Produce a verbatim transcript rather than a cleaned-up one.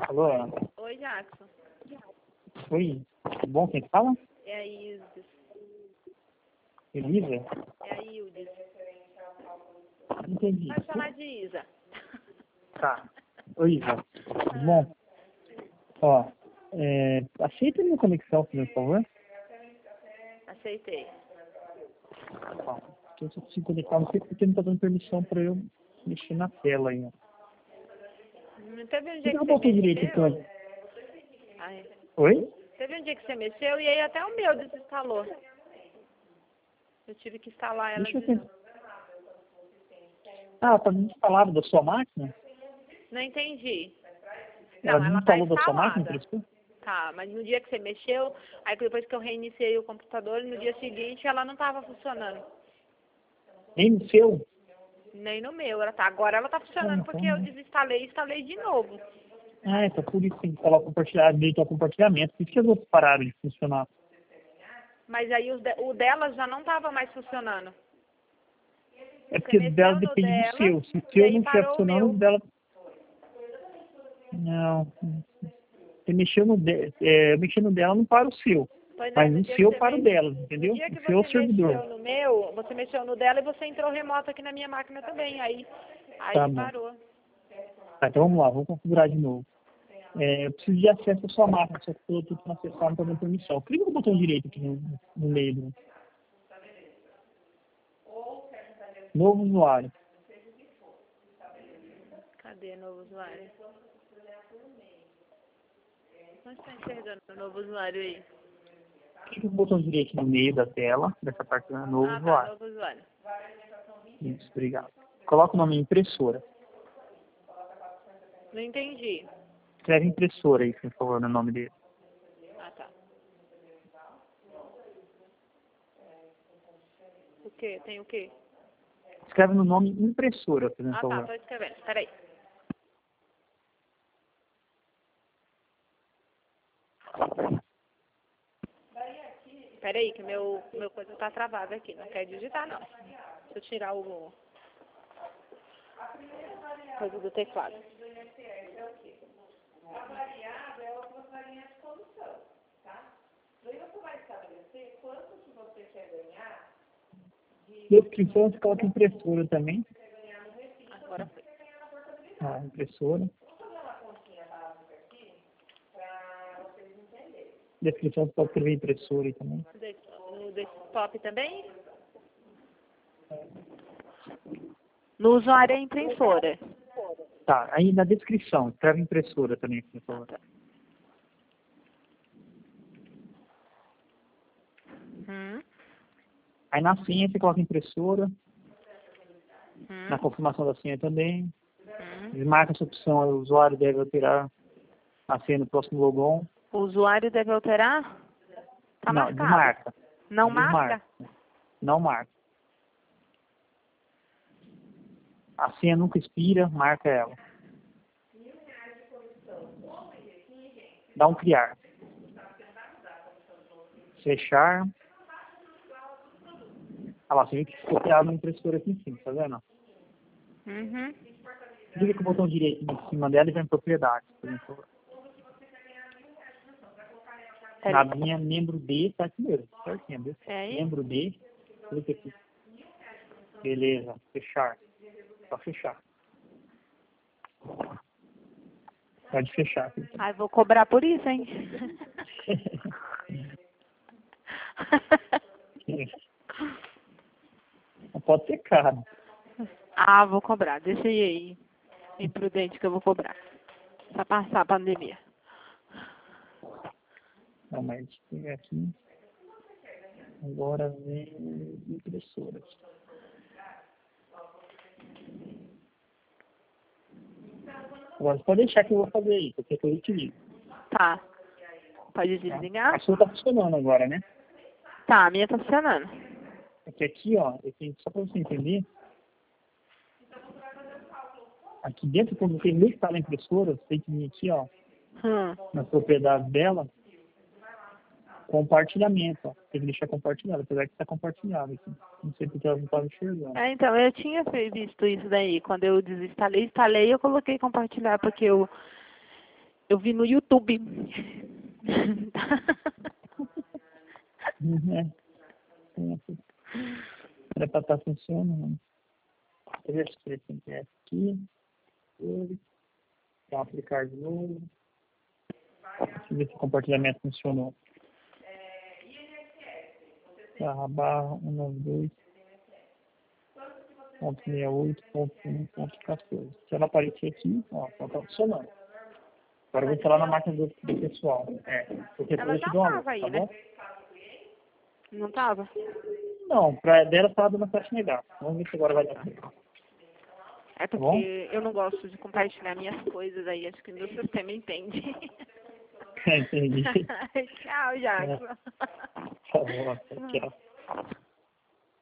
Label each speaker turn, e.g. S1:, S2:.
S1: Alô, Ana?
S2: Oi, Jackson.
S1: Oi, tudo bom? Quem fala?
S2: É a Ildes.
S1: Elisa?
S2: É a Ildes.
S1: Entendi.
S2: Pode chamar de Isa.
S1: Tá. Oi, Isa. Tudo bom? Ó, é, aceita minha conexão, por favor.
S2: Aceitei.
S1: Ó, eu só preciso conectar, não sei porque não tá dando permissão pra eu mexer na tela aí, ó.
S2: Não teve um
S1: Por
S2: dia
S1: que
S2: que
S1: eu
S2: você
S1: botei direito
S2: mexeu?
S1: aqui?
S2: Ai.
S1: Oi?
S2: Teve um dia que você mexeu e aí até o meu desinstalou. Eu tive que instalar ela
S1: Deixa eu
S2: de
S1: ver.
S2: novo.
S1: Ah, tá desinstalado da sua máquina?
S2: Não entendi.
S1: Ela
S2: Não, ela tá
S1: desinstalou da sua máquina,
S2: instalada.
S1: Cristina?
S2: Tá, mas no dia que você mexeu, aí depois que eu reiniciei o computador, no dia seguinte ela não estava funcionando.
S1: Nem no seu?
S2: Nem no meu, ela tá. Agora ela tá
S1: Ah,
S2: funcionando porque eu
S1: então...
S2: desinstalei e instalei de novo.
S1: Ah, é, tá por isso que tem que falar compartilhar, direito ao compartilhamento. Por isso que as outras pararam de funcionar.
S2: Mas aí o, de, o dela já não estava mais funcionando.
S1: É
S2: Você
S1: porque o dela
S2: mexeu no
S1: depende do
S2: dela
S1: seu. Se o
S2: e
S1: seu
S2: aí
S1: não estiver
S2: parou o
S1: funcionando, o
S2: meu.
S1: dela... Não. Você mexeu no dela, é, mexendo no dela não para o seu.
S2: Foi não,
S1: Mas
S2: no
S1: no
S2: dia que
S1: seu
S2: você
S1: para o
S2: mex...
S1: dela,
S2: No
S1: entendeu?
S2: dia que
S1: O seu é o
S2: você
S1: servidor.
S2: mexeu no meu, você mexeu no dela e você entrou remoto aqui na minha máquina também. Aí, aí
S1: Tá bom.
S2: parou.
S1: Tá, então vamos lá, vamos configurar de novo. É, eu preciso de acesso à sua máquina, só que eu estou tentando acessar, não está dando permissão. Clica no botão direito aqui no, no meio do novo usuário.
S2: Cadê novo usuário? Não está enxergando o novo usuário aí.
S1: Clica no botão direito no meio da tela, dessa parte do novo
S2: Ah, tá,
S1: usuário.
S2: novo usuário.
S1: Isso, obrigado. Coloca o nome impressora.
S2: Não entendi.
S1: Escreve impressora aí, por favor, no nome dele.
S2: Ah, tá. O quê? Tem o quê?
S1: Escreve no nome impressora, por
S2: Ah, tá,
S1: favor.
S2: tô escrevendo. Peraí. Peraí, que meu, meu coisa tá travado aqui. Não quer digitar, não. Deixa eu tirar o... coisa do teclado.
S1: Descrição, você coloca impressora também.
S2: Agora foi.
S1: Ah, impressora. Descrição, você pode escrever impressora aí também.
S2: No desktop também? No usuário é impressora.
S1: Tá, aí na descrição, escreve impressora também, por favor.
S2: Ah, tá. Hum.
S1: Aí na senha você coloca impressora,
S2: Hum.
S1: na confirmação da senha também.
S2: Hum.
S1: Marca essa opção, o usuário deve alterar a senha no próximo logon.
S2: O usuário deve alterar? Tá
S1: Não,
S2: marcado.
S1: desmarca.
S2: Não
S1: Desmarca.
S2: marca?
S1: Não marca. A senha nunca expira, marca ela. Dá um criar. Fechar. Ah lá, você viu que ficou criado uma impressora aqui em cima, tá vendo?
S2: Uhum.
S1: Clica com o botão direito em cima dela e vai em propriedades, por exemplo. Na minha membro D, tá aqui mesmo, certinho, viu?
S2: É aí?
S1: Membro D, clica aqui. Beleza, fechar. Só fechar. Pode fechar.
S2: Ai, vou cobrar por isso, hein?
S1: Não pode ser caro.
S2: Ah, vou cobrar. Deixa aí aí. Imprudente que eu vou cobrar. Pra passar a pandemia.
S1: Não, mas tem aqui. Agora vem impressoras. Agora você pode deixar que eu vou fazer aí, porque eu utilizo.
S2: Tá. Pode
S1: Tá?
S2: desligar?
S1: A sua tá funcionando agora, né?
S2: Tá, a minha tá funcionando.
S1: Porque aqui, ó, eu tenho, só para você entender, aqui dentro, quando você instala a impressora, você tem que vir aqui, ó,
S2: Hum.
S1: nas propriedades dela, compartilhamento, ó. Tem que deixar compartilhado, apesar que está compartilhado aqui. Não sei porque ela não estava enxergando.
S2: É, então, eu tinha visto isso daí. Quando eu desinstalei, instalei, eu coloquei compartilhar, porque eu, Eu vi no YouTube.
S1: Uhum. Era para estar funcionando. Deixa eu ver se ele tem que é aqui. Ele. Vou aplicar de novo. Deixa eu ver se o compartilhamento funcionou. Barra barra um nove dois ponto sessenta e oito ponto um ponto quatorze. Se ela aparecer aqui, ó, então tá funcionando. Agora eu vou instalar na máquina do, do pessoal. É, porque
S2: Ela
S1: eu te
S2: já
S1: dou uma luz,
S2: tava aí,
S1: tá
S2: né?
S1: bom?
S2: Não tava?
S1: Não, pra dela tá dando certo negar. Vamos ver se agora vai dar certo.
S2: É
S1: Tá bom?
S2: porque eu não gosto de compartilhar minhas coisas aí, acho que o meu sistema entende.
S1: Entendi.
S2: Tchau, Jackson.
S1: É. Tá bom, tchau.